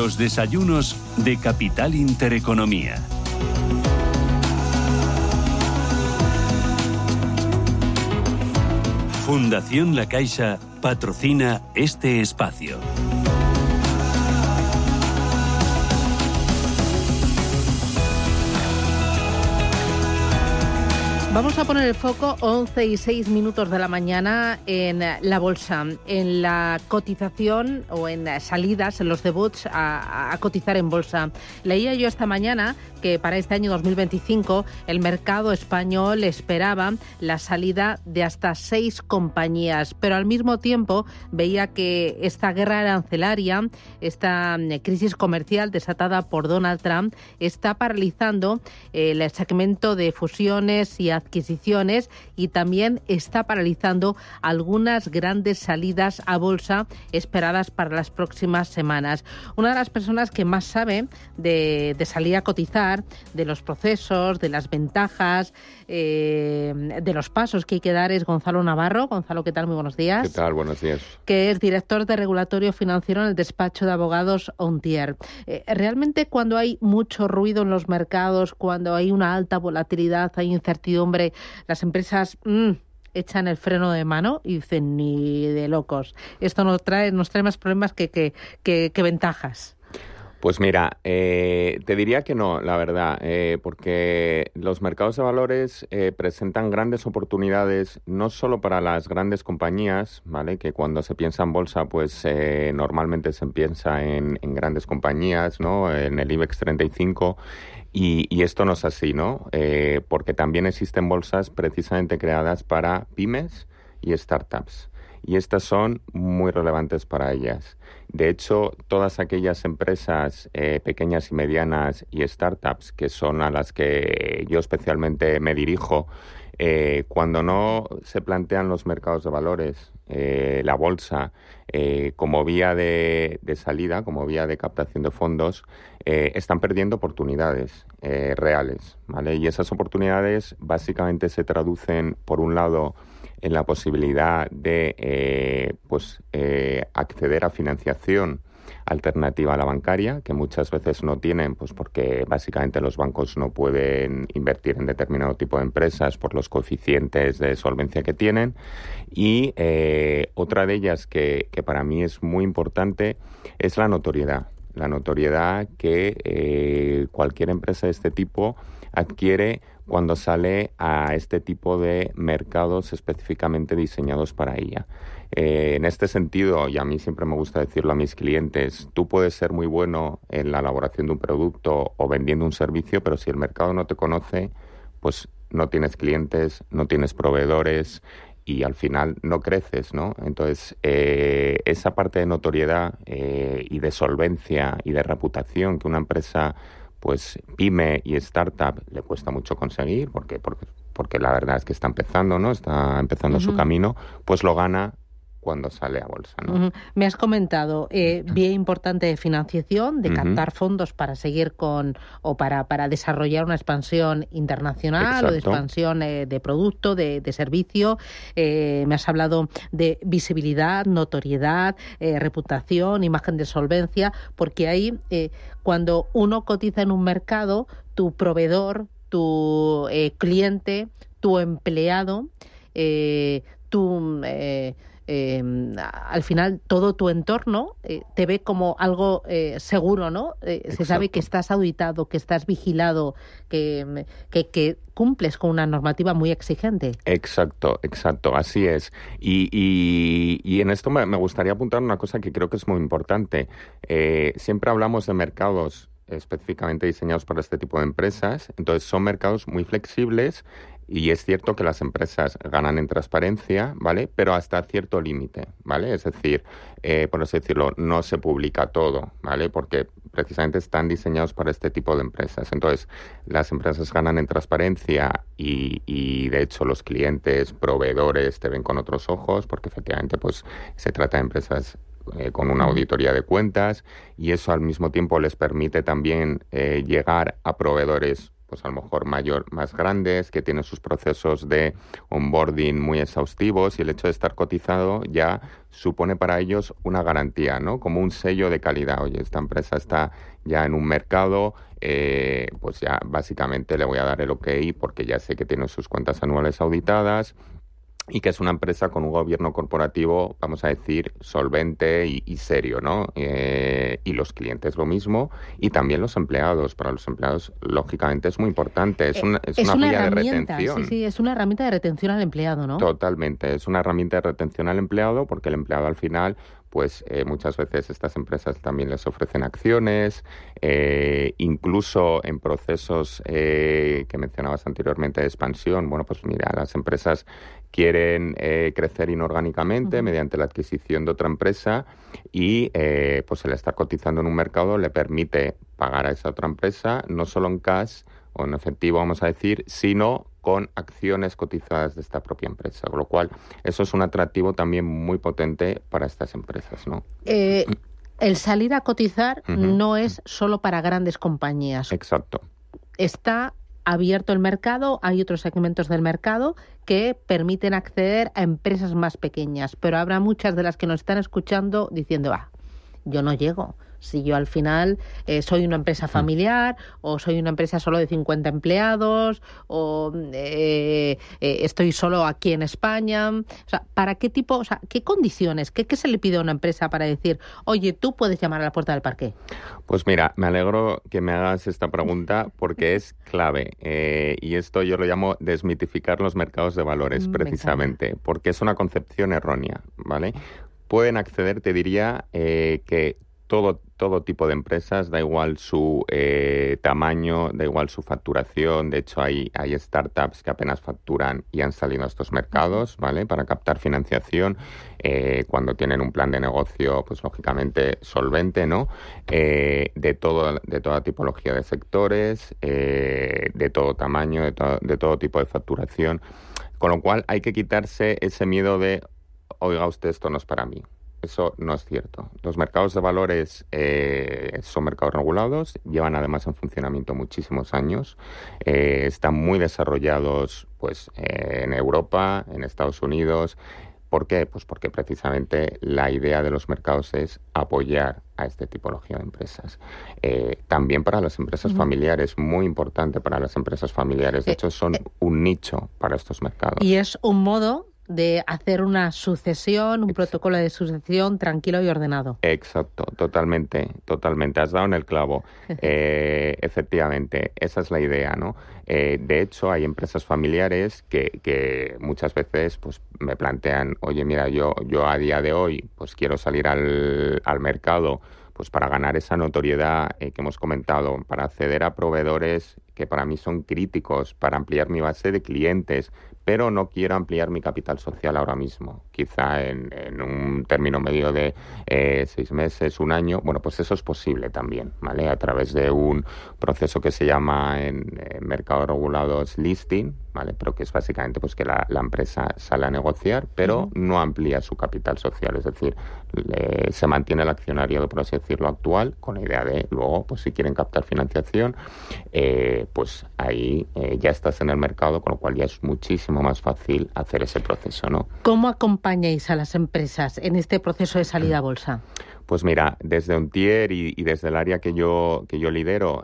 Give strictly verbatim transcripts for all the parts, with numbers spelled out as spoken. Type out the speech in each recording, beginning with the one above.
Los desayunos de Capital Intereconomía. Fundación La Caixa patrocina este espacio. Vamos a poner el foco once y seis minutos de la mañana en la bolsa, en la cotización o en salidas, en los debuts a, a cotizar en bolsa. Leía yo esta mañana que para este año dos mil veinticinco el mercado español esperaba la salida de hasta seis compañías, pero al mismo tiempo veía que esta guerra arancelaria, esta crisis comercial desatada por Donald Trump, está paralizando el segmento de fusiones y adquisiciones y también está paralizando algunas grandes salidas a bolsa esperadas para las próximas semanas. Una de las personas que más sabe de, de salir a cotizar, de los procesos, de las ventajas, eh, de los pasos que hay que dar es Gonzalo Navarro. Gonzalo, ¿qué tal? Muy buenos días. ¿Qué tal? Buenos días. Que es director de regulatorio financiero en el despacho de abogados Ontier. Eh, realmente cuando hay mucho ruido en los mercados, cuando hay una alta volatilidad, hay incertidumbre, las empresas mmm, echan el freno de mano y dicen ni de locos. Esto nos trae, nos trae más problemas que, que, que, que ventajas. Pues mira, eh, te diría que no, la verdad, eh, porque los mercados de valores eh, presentan grandes oportunidades no solo para las grandes compañías, ¿vale? Que cuando se piensa en bolsa, pues eh, normalmente se piensa en, en grandes compañías, ¿no? En el IBEX treinta y cinco. Y, y esto no es así, ¿no? Eh, porque también existen bolsas precisamente creadas para pymes y startups. Y estas son muy relevantes para ellas. De hecho, todas aquellas empresas eh, pequeñas y medianas y startups, que son a las que yo especialmente me dirijo, eh, cuando no se plantean los mercados de valores, eh, la bolsa, eh, como vía de, de salida, como vía de captación de fondos, eh, están perdiendo oportunidades eh, reales, ¿vale? Y esas oportunidades básicamente se traducen, por un lado, en la posibilidad de eh, pues, eh, acceder a financiación alternativa a la bancaria, que muchas veces no tienen, pues porque básicamente los bancos no pueden invertir en determinado tipo de empresas por los coeficientes de solvencia que tienen. Y eh, otra de ellas que, que para mí es muy importante es la notoriedad. La notoriedad que eh, cualquier empresa de este tipo adquiere cuando sale a este tipo de mercados específicamente diseñados para ella. Eh, en este sentido, y a mí siempre me gusta decirlo a mis clientes, tú puedes ser muy bueno en la elaboración de un producto o vendiendo un servicio, pero si el mercado no te conoce, pues no tienes clientes, no tienes proveedores y al final no creces, ¿no? Entonces, eh, esa parte de notoriedad eh, y de solvencia y de reputación que una empresa, pues pyme y startup, le cuesta mucho conseguir, porque, porque, porque la verdad es que está empezando, ¿no? Está empezando uh-huh. su camino, pues lo gana cuando sale a bolsa, ¿no? Uh-huh. Me has comentado eh, vía importante de financiación, de captar uh-huh. fondos para seguir con o para, para desarrollar una expansión internacional. Exacto. O de expansión eh, de producto, de, de servicio. Eh, me has hablado de visibilidad, notoriedad, eh, reputación, imagen de solvencia, porque ahí eh, cuando uno cotiza en un mercado, tu proveedor, tu eh, cliente, tu empleado, eh, tu... Eh, Eh, al final todo tu entorno eh, te ve como algo eh, seguro, ¿no? Eh, se sabe que estás auditado, que estás vigilado, que, que, que cumples con una normativa muy exigente. Exacto, exacto, así es. Y, y, y en esto me, me gustaría apuntar una cosa que creo que es muy importante. Eh, siempre hablamos de mercados específicamente diseñados para este tipo de empresas, entonces son mercados muy flexibles. Y es cierto que las empresas ganan en transparencia, ¿vale? Pero hasta cierto límite, ¿vale? Es decir, eh, por así decirlo, no se publica todo, ¿vale? Porque precisamente están diseñados para este tipo de empresas. Entonces, las empresas ganan en transparencia y, y de hecho, los clientes, proveedores te ven con otros ojos, porque efectivamente, pues, se trata de empresas Eh, con una auditoría de cuentas y eso al mismo tiempo les permite también eh, llegar a proveedores pues a lo mejor mayor, más grandes, que tienen sus procesos de onboarding muy exhaustivos, y el hecho de estar cotizado ya supone para ellos una garantía, ¿no? Como un sello de calidad. Oye, esta empresa está ya en un mercado, eh, pues ya básicamente le voy a dar el ok porque ya sé que tiene sus cuentas anuales auditadas, y que es una empresa con un gobierno corporativo, vamos a decir, solvente y, y serio, ¿no? Eh, y los clientes lo mismo, y también los empleados. Para los empleados, lógicamente, es muy importante. Es una, es es una, una vía de herramienta, retención. sí, sí, es una herramienta de retención al empleado, ¿no? Totalmente. Es una herramienta de retención al empleado, porque el empleado al final, pues eh, muchas veces estas empresas también les ofrecen acciones, eh, incluso en procesos eh, que mencionabas anteriormente de expansión. Bueno, pues mira, las empresas quieren eh, crecer inorgánicamente uh-huh. mediante la adquisición de otra empresa, y eh, pues el estar cotizando en un mercado le permite pagar a esa otra empresa no solo en cash o en efectivo, vamos a decir, sino con acciones cotizadas de esta propia empresa, con lo cual eso es un atractivo también muy potente para estas empresas, ¿no? Eh, el salir a cotizar uh-huh. no es solo para grandes compañías. Exacto. Está abierto el mercado, hay otros segmentos del mercado que permiten acceder a empresas más pequeñas, pero habrá muchas de las que nos están escuchando diciendo, ah, yo no llego. Si yo al final eh, soy una empresa familiar, o soy una empresa solo de cincuenta empleados, o eh, eh, estoy solo aquí en España. O sea, ¿para qué tipo, o sea, qué condiciones, qué, qué se le pide a una empresa para decir, oye, tú puedes llamar a la puerta del parqué? Pues mira, me alegro que me hagas esta pregunta porque es clave. Eh, y esto yo lo llamo desmitificar los mercados de valores, precisamente, porque es una concepción errónea, ¿vale? Pueden acceder, te diría, eh, que todo, todo tipo de empresas, da igual su eh, tamaño, da igual su facturación. De hecho, hay, hay startups que apenas facturan y han salido a estos mercados, ¿vale? Para captar financiación, eh, cuando tienen un plan de negocio, pues lógicamente solvente, ¿no? Eh, de todo, de toda tipología de sectores, eh, de todo tamaño, de, to- de todo tipo de facturación. Con lo cual hay que quitarse ese miedo de, oiga usted, esto no es para mí. Eso no es cierto. Los mercados de valores eh, son mercados regulados, llevan además en funcionamiento muchísimos años, eh, están muy desarrollados pues eh, en Europa, en Estados Unidos. ¿Por qué? Pues porque precisamente la idea de los mercados es apoyar a esta tipología de empresas. Eh, también para las empresas uh-huh. familiares, muy importante para las empresas familiares. De hecho, son eh, un nicho para estos mercados. Y es un modo de hacer una sucesión, un Exacto. protocolo de sucesión tranquilo y ordenado. Exacto, totalmente, totalmente. Has dado en el clavo. Eh, efectivamente, esa es la idea, ¿no? Eh, de hecho, hay empresas familiares que, que muchas veces pues me plantean, oye, mira, yo, yo a día de hoy pues quiero salir al, al mercado pues para ganar esa notoriedad eh, que hemos comentado, para acceder a proveedores que para mí son críticos, para ampliar mi base de clientes, pero no quiero ampliar mi capital social ahora mismo. Quizá en, en un término medio de eh, seis meses, un año. Bueno, pues eso es posible también, ¿vale? A través de un proceso que se llama en, en mercados regulados listing, ¿vale? Pero que es básicamente pues que la, la empresa sale a negociar, pero uh-huh. no amplía su capital social. Es decir, le, se mantiene el accionariado, por así decirlo, actual, con la idea de luego, pues si quieren captar financiación, eh, pues ahí eh, ya estás en el mercado, con lo cual ya es muchísimo más fácil hacer ese proceso, ¿no? ¿Cómo acompañáis a las empresas en este proceso de salida a bolsa? Pues mira, desde Ontier y, y desde el área que yo que yo lidero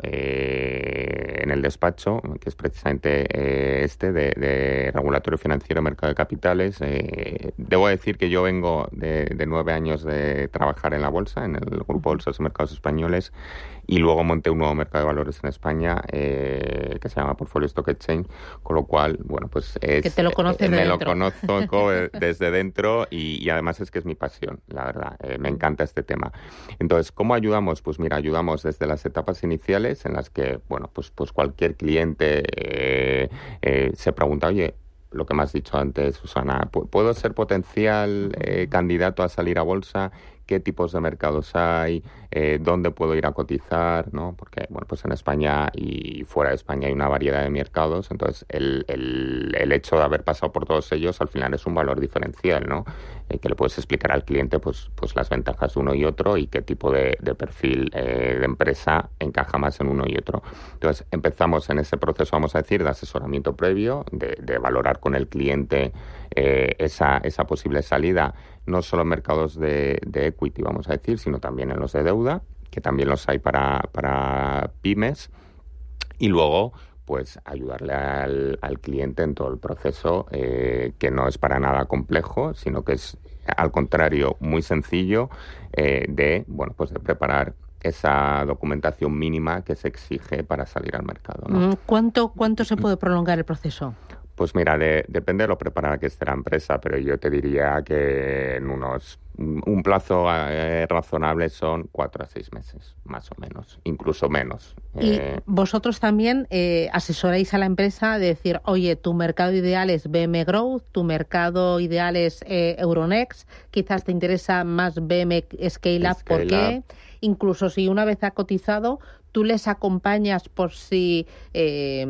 eh, en el despacho, que es precisamente eh, este de, de regulatorio financiero, mercado de capitales, eh, debo decir que yo vengo de, de nueve años de trabajar en la bolsa, en el Grupo Bolsas y Mercados Españoles, y luego monté un nuevo mercado de valores en España eh, que se llama Portfolio Stock Exchange, con lo cual, bueno, pues es, que te lo conoces eh, de me dentro. lo conozco desde dentro y, y además es que es mi pasión, la verdad, eh, me encanta este tema. Entonces, ¿cómo ayudamos? Pues mira, ayudamos desde las etapas iniciales en las que, bueno, pues, pues cualquier cliente eh, eh, se pregunta, oye, lo que me has dicho antes, Susana, ¿puedo ser potencial eh, candidato a salir a bolsa? qué tipos de mercados hay, eh, dónde puedo ir a cotizar, ¿no? Porque, bueno, pues en España y fuera de España hay una variedad de mercados, entonces el, el, el hecho de haber pasado por todos ellos al final es un valor diferencial, ¿no? Eh, que le puedes explicar al cliente pues, pues las ventajas de uno y otro y qué tipo de, de perfil eh, de empresa encaja más en uno y otro. Entonces empezamos en ese proceso, vamos a decir, de asesoramiento previo, de, de valorar con el cliente eh, esa, esa posible salida, no solo en mercados de, de equity, vamos a decir, sino también en los de deuda, que también los hay para, para pymes, y luego pues ayudarle al, al cliente en todo el proceso, eh, que no es para nada complejo, sino que es al contrario muy sencillo eh, de, bueno, pues de preparar esa documentación mínima que se exige para salir al mercado, ¿no? ¿Cuánto, cuánto se puede prolongar el proceso? Pues mira, de, depende de lo preparada que esté la empresa, pero yo te diría que en unos un plazo eh, razonable son cuatro a seis meses, más o menos, incluso menos. Y eh, vosotros también eh, asesoráis a la empresa de decir, oye, tu mercado ideal es B M Growth, tu mercado ideal es eh, Euronext, quizás te interesa más B M Scale Up, ¿por qué? Incluso si una vez ha cotizado, tú les acompañas por si, eh,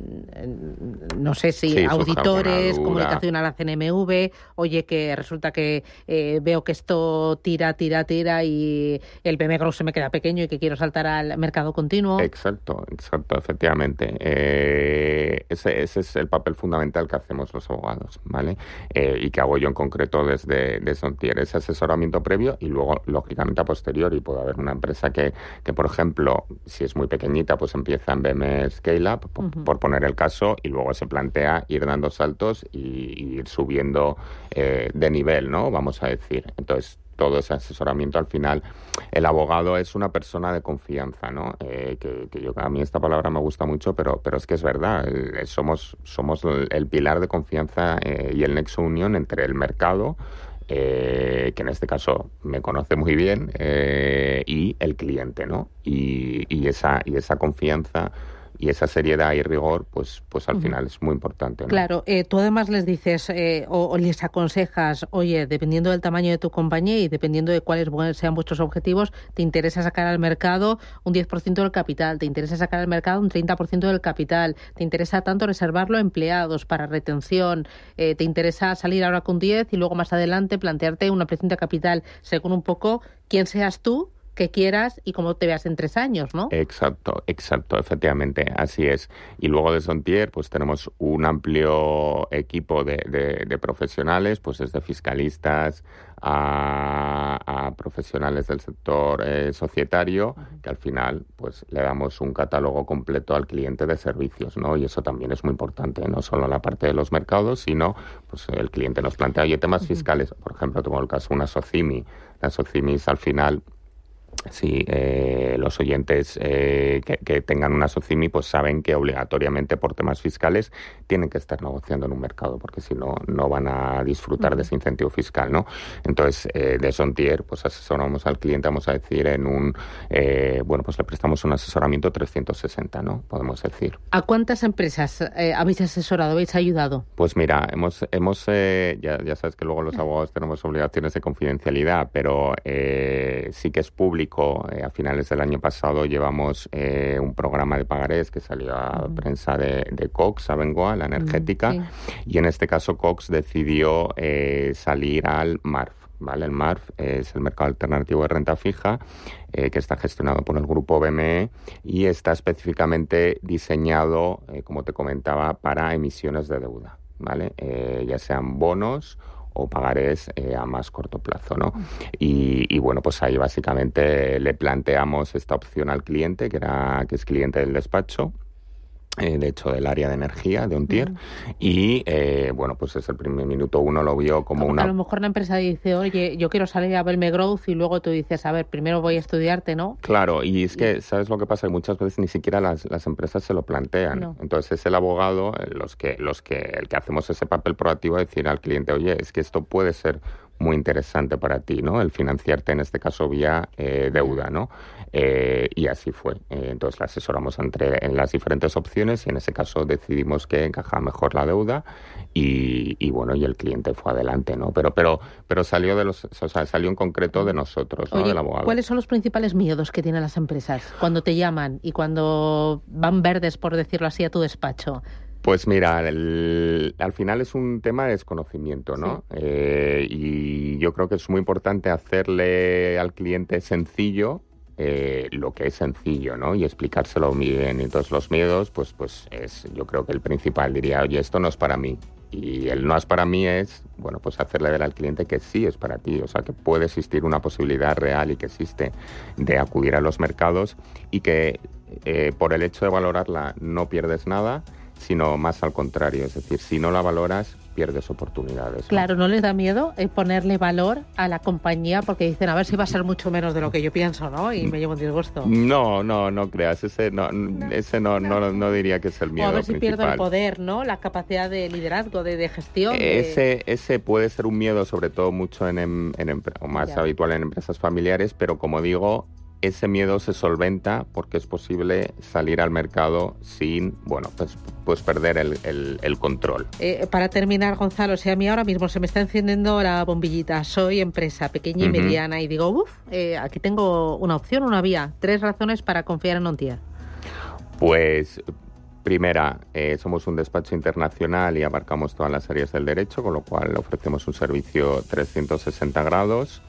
no sé si sí, auditores, comunicación a la C N M V, oye, que resulta que eh, veo que esto tira, tira, tira y el B M Growth se me queda pequeño y que quiero saltar al mercado continuo. Exacto, exacto, efectivamente. Eh, ese, ese es el papel fundamental que hacemos los abogados, ¿vale? Eh, y que hago yo en concreto desde, desde Ontier, ese asesoramiento previo y luego, lógicamente, a posteriori puede haber una empresa que, que, por ejemplo, si es muy pequeñita, pues empieza en B M Scale Up, por, uh-huh. por poner el caso, y luego se plantea ir dando saltos y, y ir subiendo eh, de nivel, ¿no? Vamos a decir. Entonces, todo ese asesoramiento, al final, el abogado es una persona de confianza, ¿no? Eh, que, que yo, a mí esta palabra me gusta mucho, pero, pero es que es verdad. El, somos, somos el, el pilar de confianza eh, y el nexo unión entre el mercado, Eh, que en este caso me conoce muy bien, eh, y el cliente, ¿no? Y, y esa y esa confianza y esa seriedad y rigor, pues pues al uh-huh. final es muy importante, ¿no? Claro, eh, tú además les dices eh, o, o les aconsejas, oye, dependiendo del tamaño de tu compañía y dependiendo de cuáles sean vuestros objetivos, te interesa sacar al mercado un diez por ciento del capital, te interesa sacar al mercado un treinta por ciento del capital, te interesa tanto reservarlo a empleados para retención, eh, te interesa salir ahora con diez y luego más adelante plantearte una ampliación de capital según un poco quién seas tú, que quieras y cómo te veas en tres años, ¿no? Exacto, exacto, efectivamente, así es. Y luego de Ontier, pues tenemos un amplio equipo de, de, de profesionales, pues desde fiscalistas a, a profesionales del sector eh, societario, uh-huh. que al final, pues le damos un catálogo completo al cliente de servicios, ¿no? Y eso también es muy importante, no solo la parte de los mercados, sino, pues el cliente nos plantea, oye, temas uh-huh. fiscales, por ejemplo, tengo el caso de una SOCIMI, las SOCIMIs al final. Sí, eh, los oyentes eh, que, que tengan una SOCIMI pues saben que obligatoriamente por temas fiscales tienen que estar negociando en un mercado, porque si no, no van a disfrutar uh-huh. de ese incentivo fiscal, ¿no? Entonces, eh, de Ontier, pues asesoramos al cliente, vamos a decir, en un, eh, bueno, pues le prestamos un asesoramiento trescientos sesenta, ¿no? Podemos decir. ¿A cuántas empresas eh, habéis asesorado, habéis ayudado? Pues mira, hemos, hemos eh, ya, ya sabes que luego los abogados tenemos obligaciones de confidencialidad, pero eh, sí que es público. Eh, a finales del año pasado llevamos eh, un programa de pagarés que salió a uh-huh. prensa de, de Cox, Abengoa, la energética, uh-huh. sí. y en este caso Cox decidió eh, salir al M A R F. ¿Vale? El M A R F es el mercado alternativo de renta fija, eh, que está gestionado por el grupo B M E y está específicamente diseñado, eh, como te comentaba, para emisiones de deuda, ¿vale? Eh, ya sean bonos o pagarés eh, a más corto plazo, ¿no? Y, y bueno, pues ahí básicamente le planteamos esta opción al cliente, que era que es cliente del despacho, eh, de hecho del área de energía de Ontier, uh-huh. y eh, bueno, pues es el primer minuto uno lo vio como, como una... A lo mejor la empresa dice, oye, yo quiero salir a B M Growth y luego tú dices, a ver, primero voy a estudiarte, ¿no? Claro, y es que, ¿sabes lo que pasa? Que muchas veces ni siquiera las, las empresas se lo plantean. No. Entonces es el abogado los que, los que, el que hacemos ese papel proactivo de decir al cliente, oye, es que esto puede ser muy interesante para ti, ¿no? El financiarte, en este caso, vía eh, deuda, ¿no? Eh, y así fue. Eh, entonces, la asesoramos entre, en las diferentes opciones y en ese caso decidimos que encajaba mejor la deuda y, y bueno, y el cliente fue adelante, ¿no? Pero pero pero salió de los, o sea, salió en concreto de nosotros, ¿no? Oye, del abogado. ¿cuáles son los principales miedos que tienen las empresas cuando te llaman y cuando van verdes, por decirlo así, a tu despacho? Pues mira, el, al final es un tema de desconocimiento, ¿no? Sí. Eh, y yo creo que es muy importante hacerle al cliente sencillo eh, lo que es sencillo, ¿no? Y explicárselo bien. Y todos los miedos, pues, pues es, yo creo que el principal diría, oye, esto no es para mí. Y el no es para mí es, bueno, pues hacerle ver al cliente que sí es para ti, o sea, que puede existir una posibilidad real y que existe de acudir a los mercados y que eh, por el hecho de valorarla no pierdes nada, sino más al contrario, es decir, si no la valoras, pierdes oportunidades, ¿no? Claro, ¿no les da miedo eh, ponerle valor a la compañía? Porque dicen, a ver si va a ser mucho menos de lo que yo pienso, ¿no? Y me llevo un disgusto. No, no, no creas, ese no, ese no, no, no diría que es el miedo principal. O a ver si principal. pierdo el poder, ¿no? La capacidad de liderazgo, de, de gestión. Ese, de... ese puede ser un miedo, sobre todo mucho en, en, en o más ya. habitual en empresas familiares, pero como digo, ese miedo se solventa porque es posible salir al mercado sin, bueno, pues, pues perder el, el, el control. Eh, para terminar, Gonzalo, si a mí ahora mismo se me está encendiendo la bombillita, soy empresa pequeña y uh-huh. mediana y digo, uff, eh, aquí tengo una opción, una vía, tres razones para confiar en Ontier. Pues... Primera, eh, somos un despacho internacional y abarcamos todas las áreas del derecho, con lo cual ofrecemos un servicio trescientos sesenta grados.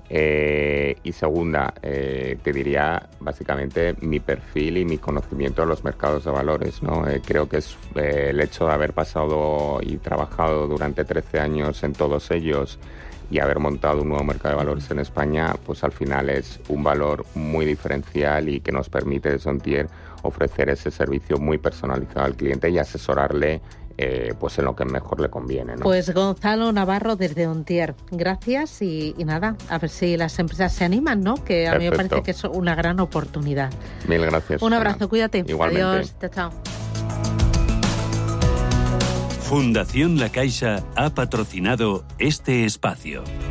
Eh, y segunda, eh, te diría básicamente mi perfil y mi conocimiento de los mercados de valores, ¿no? Eh, creo que es eh, el hecho de haber pasado y trabajado durante trece años en todos ellos y haber montado un nuevo mercado de valores en España, pues al final es un valor muy diferencial y que nos permite desde Ontier ofrecer ese servicio muy personalizado al cliente y asesorarle eh, pues en lo que mejor le conviene, ¿no? Pues Gonzalo Navarro desde Ontier, gracias y, y nada, a ver si las empresas se animan, ¿no? Que a Perfecto. mí me parece que es una gran oportunidad. Mil gracias. Un abrazo, Ana. Cuídate. Igualmente. Adiós, chao, chao. Fundación La Caixa ha patrocinado este espacio.